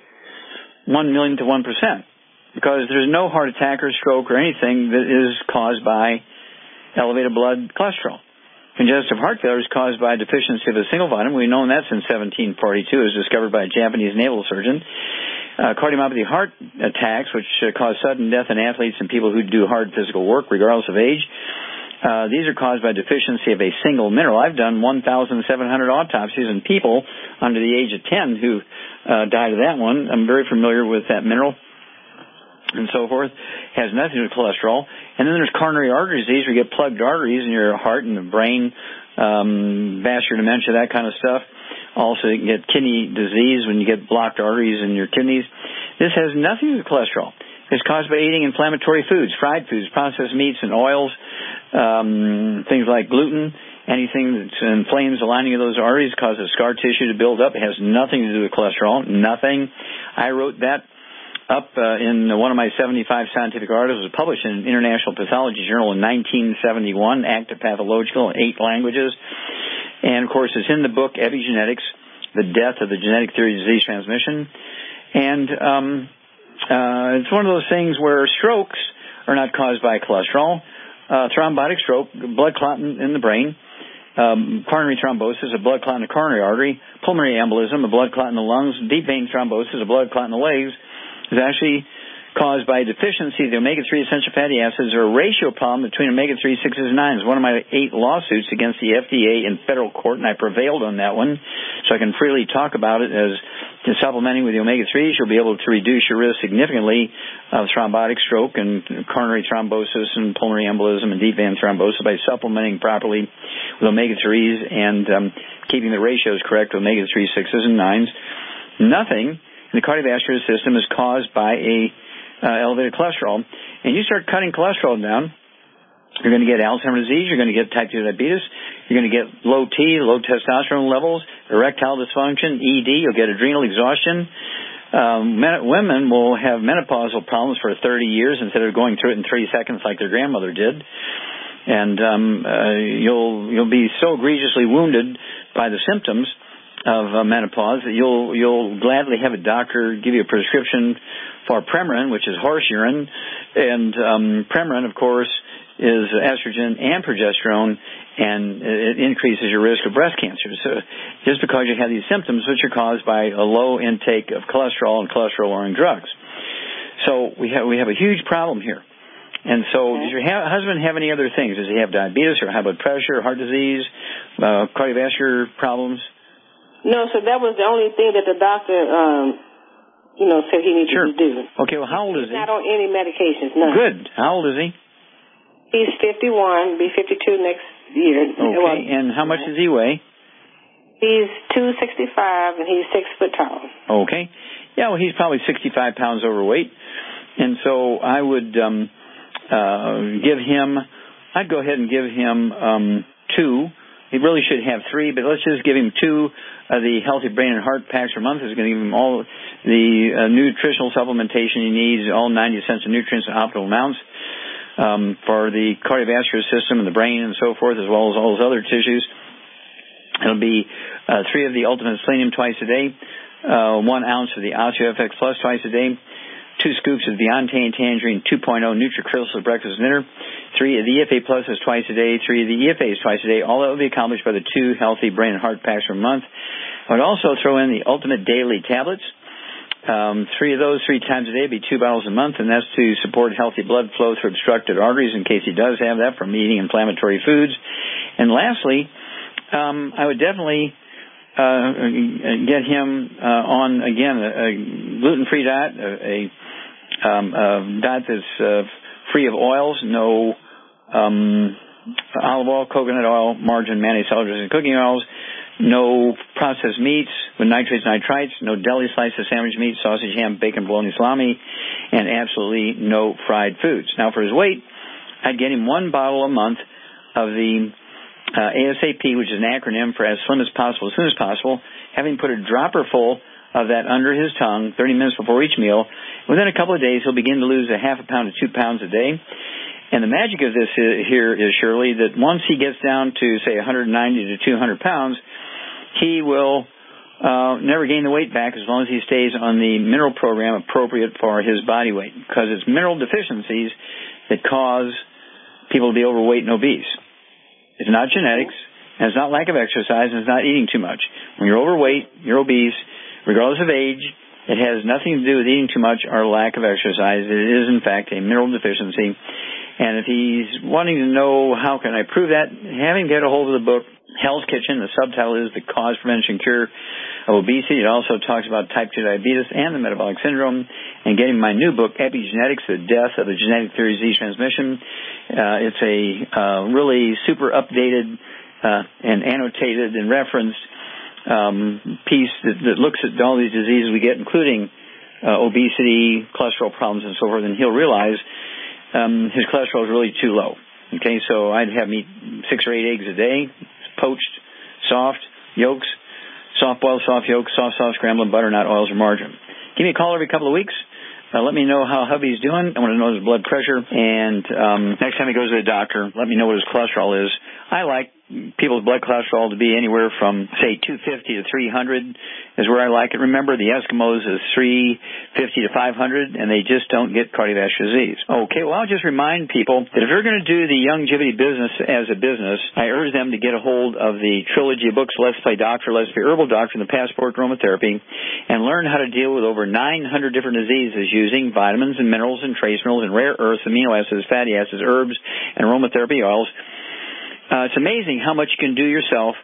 Speaker 2: 1 million to 1%, because there's no heart attack or stroke or anything that is caused by elevated blood cholesterol. Congestive heart failure is caused by a deficiency of a single vitamin. We've known that since 1742. It was discovered by a Japanese naval surgeon. Cardiomyopathy heart attacks, which cause sudden death in athletes and people who do hard physical work regardless of age. These are caused by deficiency of a single mineral. I've done 1,700 autopsies on people under the age of 10 who died of that one. I'm very familiar with that mineral and so forth. Has nothing to do with cholesterol. And then there's coronary artery disease, where you get plugged arteries in your heart and the brain, vascular dementia, that kind of stuff. Also, you can get kidney disease when you get blocked arteries in your kidneys. This has nothing to do with cholesterol. It's caused by eating inflammatory foods, fried foods, processed meats and oils, things like gluten. Anything that inflames the lining of those arteries causes scar tissue to build up. It has nothing to do with cholesterol, nothing. I wrote that up in one of my 75 scientific articles. It was published in International Pathology Journal in 1971, Active Pathological, in 8 languages. And, of course, it's in the book Epigenetics, The Death of the Genetic Theory of Disease Transmission. And it's one of those things where strokes are not caused by cholesterol. Thrombotic stroke, blood clot in the brain. Coronary thrombosis, a blood clot in the coronary artery. Pulmonary embolism, a blood clot in the lungs. Deep vein thrombosis, a blood clot in the legs, is actually caused by a deficiency of the omega-3 essential fatty acids, or a ratio problem between omega-3, 6s, and 9s. One of my 8 lawsuits against the FDA in federal court, and I prevailed on that one, so I can freely talk about it as supplementing with the omega-3s. You'll be able to reduce your risk significantly of thrombotic stroke and coronary thrombosis and pulmonary embolism and deep vein thrombosis by supplementing properly with omega-3s and keeping the ratios correct with omega-3, 6s, and 9s. Nothing in the cardiovascular system is caused by elevated cholesterol. And you start cutting cholesterol down, you're going to get Alzheimer's disease, you're going to get type 2 diabetes, you're going to get low T, low testosterone levels, erectile dysfunction, ED, you'll get adrenal exhaustion. Women will have menopausal problems for 30 years instead of going through it in 3 seconds like their grandmother did. And you'll be so egregiously wounded by the symptoms of menopause that you'll gladly have a doctor give you a prescription for Premarin, which is horse urine. And Premarin, of course, is estrogen and progesterone, and it increases your risk of breast cancer. So just because you have these symptoms, which are caused by a low intake of cholesterol and cholesterol-lowering drugs. So we have a huge problem here. And so does your husband have any other things? Does he have diabetes or high blood pressure, heart disease, cardiovascular problems?
Speaker 19: No, so that was the only thing that the doctor, said he needed to do.
Speaker 2: Okay, well, how old is he?
Speaker 19: He's not on any medications, none.
Speaker 2: Good. How old is he?
Speaker 19: He's 51, be 52 next year.
Speaker 2: Okay, and how much does he weigh?
Speaker 19: He's 265, and he's 6 foot tall.
Speaker 2: Okay. Yeah, well, he's probably 65 pounds overweight. And so I would I'd go ahead and give him 2. He really should have 3, but let's just give him 2 of the Healthy Brain and Heart packs per month. It's going to give him all the nutritional supplementation he needs, all 90 essential nutrients in optimal amounts for the cardiovascular system and the brain and so forth, as well as all those other tissues. It'll be 3 of the Ultimate Selenium twice a day, 1 ounce of the OsteoFX Plus twice a day, 2 scoops of Beyonte and Tangerine 2.0 NutriCrystal breakfast and dinner, 3 of the EFA Pluses twice a day, 3 of the EFAs twice a day. All that will be accomplished by the 2 Healthy Brain and Heart packs per month. I would also throw in the Ultimate Daily Tablets. 3 of those 3 times a day would be 2 bottles a month, and that's to support healthy blood flow through obstructed arteries in case he does have that from eating inflammatory foods. And lastly, I would definitely get him on, again, a gluten-free diet, a diet that's free of oils, no olive oil, coconut oil, margarine, mayonnaise, celery, and cooking oils, no processed meats with nitrates, nitrites, no deli slices, sandwich meat, sausage, ham, bacon, bologna, salami, and absolutely no fried foods. Now, for his weight, I'd get him 1 bottle a month of the ASAP, which is an acronym for as slim as possible, as soon as possible, having put a dropper full of that under his tongue 30 minutes before each meal. Within a couple of days, he'll begin to lose a half a pound to 2 pounds a day. And the magic of this here is, Shirley, that once he gets down to, say, 190 to 200 pounds, he will never gain the weight back as long as he stays on the mineral program appropriate for his body weight, because it's mineral deficiencies that cause people to be overweight and obese. It's not genetics, and it's not lack of exercise, and it's not eating too much. When you're overweight, you're obese, regardless of age, it has nothing to do with eating too much or lack of exercise. It is, in fact, a mineral deficiency. And if he's wanting to know how can I prove that, have him get a hold of the book, Hell's Kitchen. The subtitle is The Cause, Prevention, Cure of Obesity. It also talks about type 2 diabetes and the metabolic syndrome. And getting my new book, Epigenetics, The Death of the Genetic Theory of Disease Transmission. It's a really super updated and annotated and referenced piece that looks at all these diseases we get, including obesity, cholesterol problems, and so forth. And he'll realize his cholesterol is really too low. Okay, so I'd have him eat 6 or 8 eggs a day, poached, soft yolks, soft-boiled, soft yolks, soft scrambled butter, not oils or margarine. Give me a call every couple of weeks. Let me know how hubby's doing. I want to know his blood pressure. And next time he goes to the doctor, let me know what his cholesterol is. I like people's blood cholesterol to be anywhere from, say, 250 to 300 is where I like it. Remember, the Eskimos is 350 to 500, and they just don't get cardiovascular disease. Okay, well, I'll just remind people that if they're going to do the longevity business as a business, I urge them to get a hold of the trilogy of books, Let's Play Doctor, Let's Play Herbal Doctor, and the Passport to Aromatherapy, and learn how to deal with over 900 different diseases using vitamins and minerals and trace minerals and rare earths, amino acids, fatty acids, herbs, and aromatherapy oils. It's amazing how much you can do yourself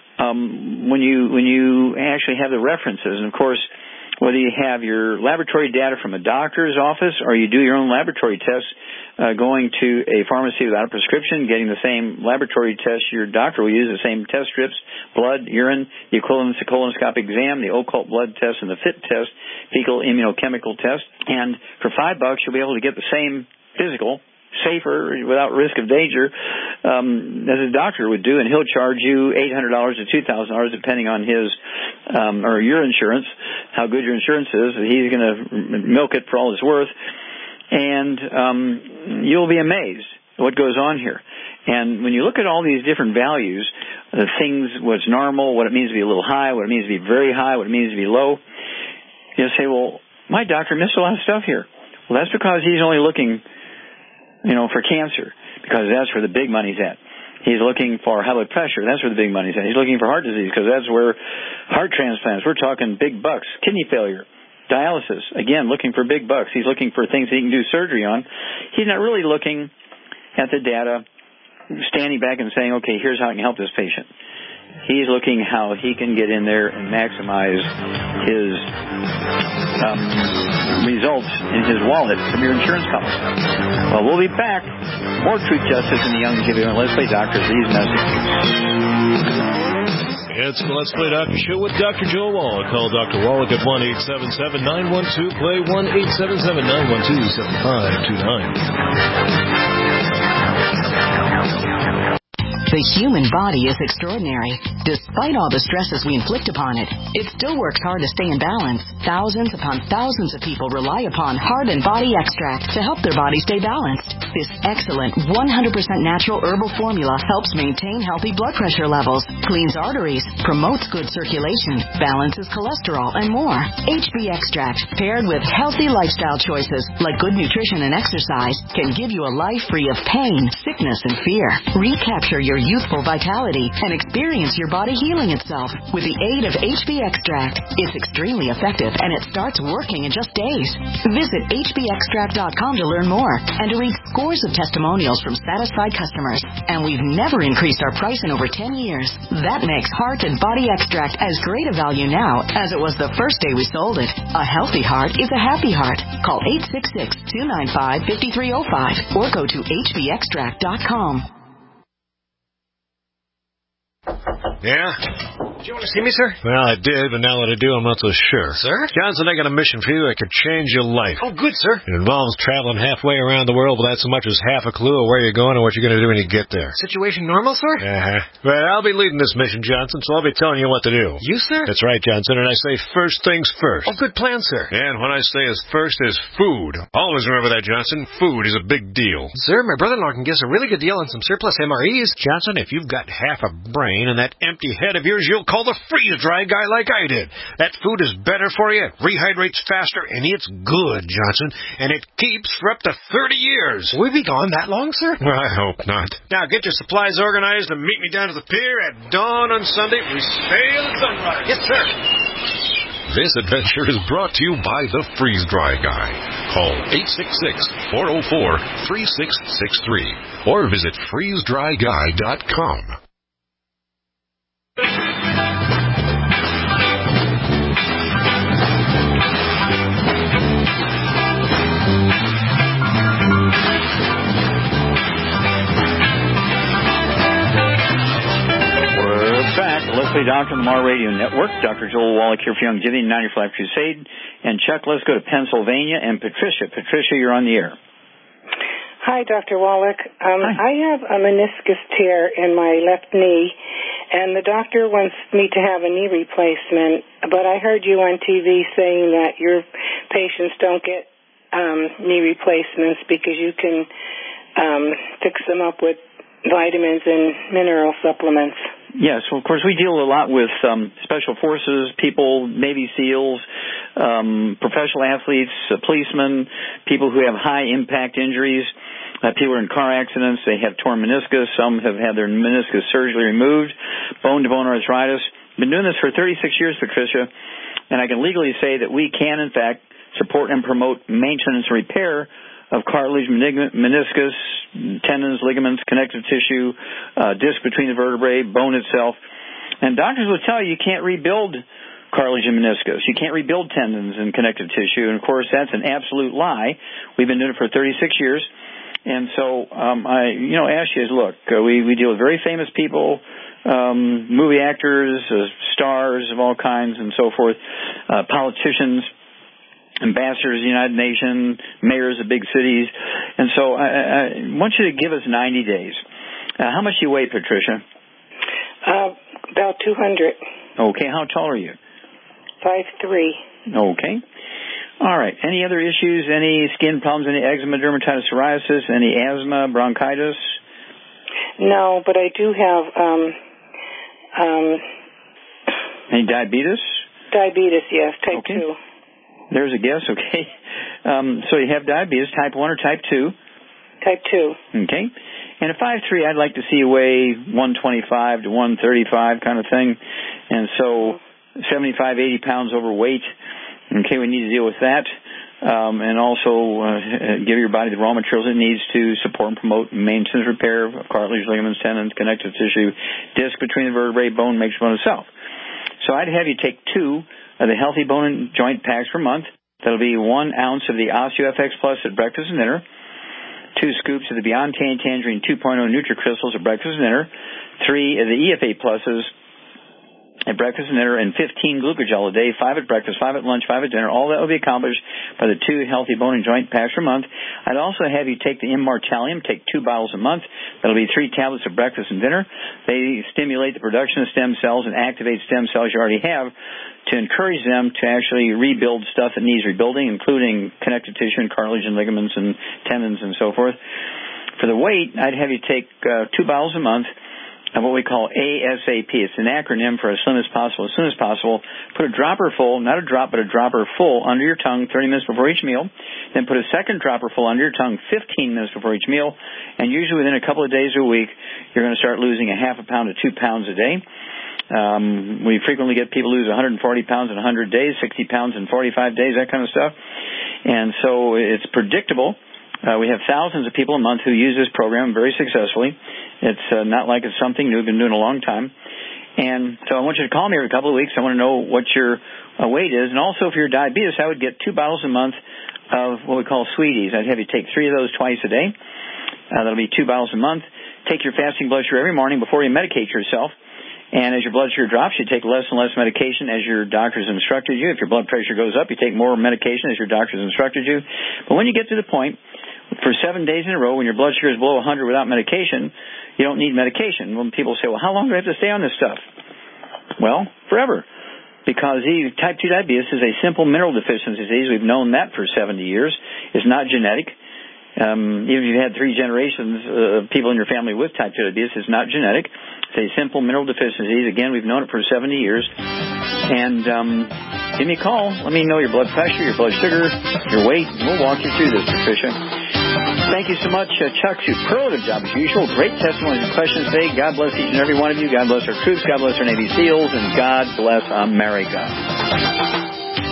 Speaker 2: when you actually have the references. And, of course, whether you have your laboratory data from a doctor's office or you do your own laboratory tests, going to a pharmacy without a prescription, getting the same laboratory test your doctor will use, the same test strips, blood, urine, the equivalent of colonoscopic exam, the occult blood test, and the FIT test, fecal immunochemical test. And for $5, you'll be able to get the same physical, safer, without risk of danger, as a doctor would do, and he'll charge you $800 to $2,000 depending on his or your insurance, how good your insurance is. He's going to milk it for all it's worth, and you'll be amazed at what goes on here. And when you look at all these different values, the things, what's normal, what it means to be a little high, what it means to be very high, what it means to be low, you'll say, well, my doctor missed a lot of stuff here. Well, that's because he's only looking for cancer. because that's where the big money's at. He's looking for high blood pressure. That's where the big money's at. He's looking for heart disease because that's where heart transplants. We're talking big bucks. Kidney failure, dialysis. Again, looking for big bucks. He's looking for things he can do surgery on. He's not really looking at the data, standing back and saying, okay, here's how I can help this patient. He's looking how he can get in there and maximize his results in his wallet from your insurance company. Well, we'll be back. More Truth, Justice, and the Young Giving. Let's Play Doctor for these messages.
Speaker 8: It's the Let's Play Doctor Show with Dr. Joe Wallach. Call Dr. Wallach at 1-877-912-PLAY, 1-877-912-7529.
Speaker 12: The human body is extraordinary. Despite all the stresses we inflict upon it, it still works hard to stay in balance. Thousands upon thousands of people rely upon Heart and Body Extract to help their body stay balanced. This excellent 100% natural herbal formula helps maintain healthy blood pressure levels, cleans arteries, promotes good circulation, balances cholesterol, and more. HB Extract, paired with healthy lifestyle choices like good nutrition and exercise, can give you a life free of pain, sickness, and fear. Recapture your youthful vitality and experience your body healing itself with the aid of HB Extract. It's extremely effective and it starts working in just days. Visit hbextract.com to learn more and to read scores of testimonials from satisfied customers. And we've never increased our price in over 10 years. That makes Heart and Body Extract as great a value now as it was the first day we sold it. A healthy heart is a happy heart. Call 866-295-5305 or go to hbextract.com.
Speaker 20: Yeah? Did you want to see me, sir? Well, I did, but now that I do, I'm not so sure. Sir? Johnson, I got a mission for you that could change your life. Oh, good, sir. It involves traveling halfway around the world without so much as half a clue of where you're going and what you're going to do when you get there. Situation normal, sir? Uh-huh. Well, I'll be leading this mission, Johnson, so I'll be telling you what to do. You, sir? That's right, Johnson, and I say first things first. Oh, good plan, sir. And when I say as first is food. Always remember that, Johnson. Food is a big deal. Sir, my brother-in-law can get us a really good deal on some surplus MREs. Johnson, if you've got half a brain and that empty head of yours, you'll call the freeze-dry guy like I did. That food is better for you, rehydrates faster, and it's good, Johnson, and it keeps for up to 30 years. Will we be gone that long, sir? Well, I hope not. Now, get your supplies organized and meet me down to the pier at dawn on Sunday. We sail at sunrise. Yes, sir.
Speaker 16: This adventure is brought to you by the Freeze-Dry Guy. Call 866-404-3663 or visit freezedryguy.com.
Speaker 2: Let's Play Doctor on the Mar Radio Network. Dr. Joel Wallach here for Young Giving, 90 for Life Crusade. And Chuck, let's go to Pennsylvania and Patricia. Patricia, you're on the air.
Speaker 21: Hi, Dr. Wallach. I have a meniscus tear in my left knee, and the doctor wants me to have a knee replacement. But I heard you on TV saying that your patients don't get knee replacements because you can fix them up with vitamins and mineral supplements.
Speaker 2: Yes, well, of course, we deal a lot with special forces, people, Navy SEALs, professional athletes, policemen, people who have high-impact injuries, people who are in car accidents, they have torn meniscus, some have had their meniscus surgically removed, bone-to-bone arthritis. I've been doing this for 36 years, Patricia, and I can legally say that we can, in fact, support and promote maintenance and repair of cartilage, meniscus, tendons, ligaments, connective tissue, disc between the vertebrae, bone itself. And doctors will tell you can't rebuild cartilage and meniscus. You can't rebuild tendons and connective tissue. And, of course, that's an absolute lie. We've been doing it for 36 years. And so I ask you, look, we deal with very famous people, movie actors, stars of all kinds and so forth, politicians, ambassadors of the United Nations, mayors of big cities. And so I want you to give us 90 days. How much do you weigh, Patricia?
Speaker 21: About 200.
Speaker 2: Okay. How tall are you?
Speaker 21: 5'3".
Speaker 2: Okay. All right. Any other issues? Any skin problems? Any eczema, dermatitis, psoriasis? Any asthma, bronchitis?
Speaker 21: No, but I do have...
Speaker 2: Any diabetes?
Speaker 21: Diabetes, yes. Type 2.
Speaker 2: There's a guess, okay. So you have diabetes, type 1 or type 2?
Speaker 21: Type 2.
Speaker 2: Okay. And at 5'3", I'd like to see you weigh 125 to 135 kind of thing. And so 75, 80 pounds overweight. Okay, we need to deal with that. And also give your body the raw materials it needs to support and promote maintenance repair of cartilage, ligaments, tendons, connective tissue, disc between the vertebrae, bone, makes bone itself. So I'd have you take 2 of the Healthy Bone and Joint packs per month. That'll be 1 ounce of the OsteoFX Plus at breakfast and dinner, 2 scoops of the Beyond Tangerine 2.0 NutriCrystals at breakfast and dinner, 3 of the EFA Pluses at breakfast and dinner, and 15 glucogel a day, 5 at breakfast, 5 at lunch, 5 at dinner. All that will be accomplished by the 2 Healthy Bone and Joint packs per month. I'd also have you take the Immortalium, take 2 bottles a month. That'll be 3 tablets at breakfast and dinner. They stimulate the production of stem cells and activate stem cells you already have to encourage them to actually rebuild stuff that needs rebuilding, including connective tissue and cartilage and ligaments and tendons and so forth. For the weight, I'd have you take 2 bottles a month of what we call ASAP. It's an acronym for as slim as possible. As soon as possible, put a dropper full, not a drop, but a dropper full under your tongue 30 minutes before each meal. Then put a second dropper full under your tongue 15 minutes before each meal. And usually within a couple of days or a week, you're going to start losing a half a pound to 2 pounds a day. We frequently get people lose 140 pounds in 100 days, 60 pounds in 45 days, that kind of stuff. And so it's predictable. We have thousands of people a month who use this program very successfully. It's not like it's something new. We've been doing it a long time. And so I want you to call me every couple of weeks. I want to know what your weight is. And also, for your diabetes, I would get 2 bottles a month of what we call Sweeties. I'd have you take 3 of those twice a day. That'll be 2 bottles a month. Take your fasting blood sugar every morning before you medicate yourself. And as your blood sugar drops, you take less and less medication as your doctors instructed you. If your blood pressure goes up, you take more medication as your doctors instructed you. But when you get to the point, for 7 days in a row, when your blood sugar is below 100 without medication, you don't need medication. When people say, well, how long do I have to stay on this stuff? Well, forever. Because type 2 diabetes is a simple mineral deficiency disease. We've known that for 70 years. It's not genetic. Even if you've had 3 generations of people in your family with type 2 diabetes, it's not genetic. It's a simple mineral deficiency disease. Again, we've known it for 70 years. And give me a call. Let me know your blood pressure, your blood sugar, your weight, and we'll walk you through this, Patricia. Thank you so much, Chuck. Superlative job as usual. Great testimonies and questions today. God bless each and every one of you. God bless our troops. God bless our Navy SEALs. And God bless America.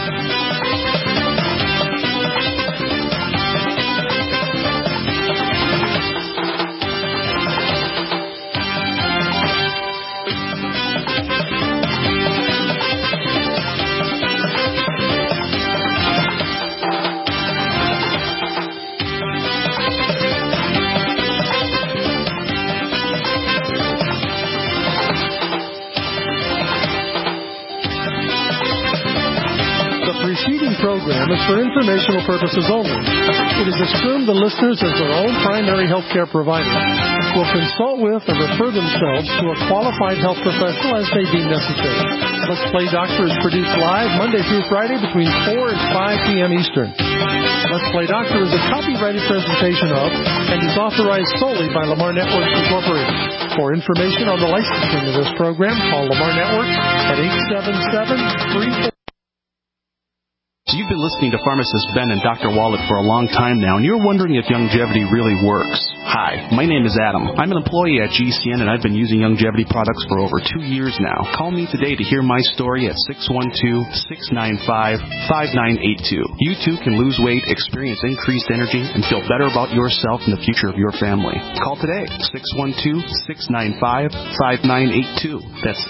Speaker 4: Program is for informational purposes only. It is assumed the listeners, as their own primary health care provider, will consult with or refer themselves to a qualified health professional as may deem necessary. Let's Play Doctor is produced live Monday through Friday between 4 and 5 p.m. Eastern. Let's Play Doctor is a copyrighted presentation of and is authorized solely by Lamar Networks Incorporated. For information on the licensing of this program, call Lamar Networks at 877-34.
Speaker 3: So you've been listening to pharmacist Ben and Dr. Wallach for a long time now, and you're wondering if Youngevity really works. Hi, my name is Adam. I'm an employee at GCN, and I've been using Youngevity products for over 2 years now. Call me today to hear my story at 612-695-5982. You too can lose weight, experience increased energy, and feel better about yourself and the future of your family. Call today, 612-695-5982. That's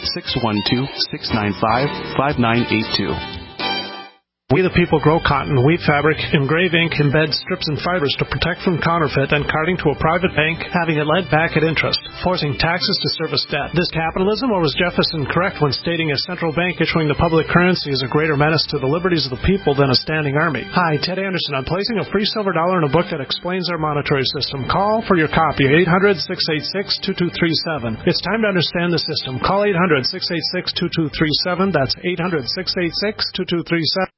Speaker 3: 612-695-5982.
Speaker 4: We the people grow cotton, weave fabric, engrave ink, embed strips and fibers to protect from counterfeit and carting to a private bank, having it lent back at interest, forcing taxes to service debt. This capitalism, or was Jefferson correct when stating a central bank issuing the public currency is a greater menace to the liberties of the people than a standing army? Hi, Ted Anderson. I'm placing a free silver dollar in a book that explains our monetary system. Call for your copy, 800-686-2237. It's time to understand the system. Call 800-686-2237. That's 800-686-2237.